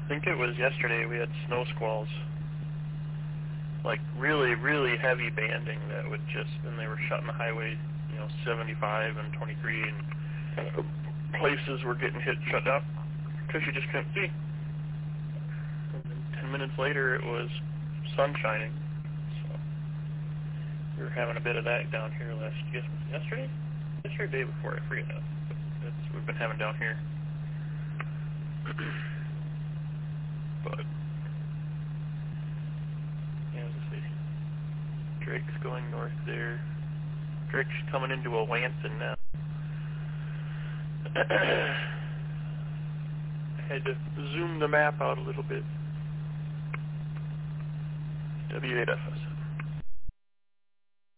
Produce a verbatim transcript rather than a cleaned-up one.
I think it was yesterday we had snow squalls. Like really, really heavy banding that would just, and they were shutting the highway, you know, seventy-five and twenty-three, and places were getting hit, shut down, because you just couldn't see. And then ten minutes later, it was sun shining. So we were having a bit of that down here last, yes, yesterday? Yesterday or the day before, I forget now. But that's what we've been having down here. But yeah, let's see. Drake's going north there. Drake's coming into a Wanson now. I had to zoom the map out a little bit. W eight F S.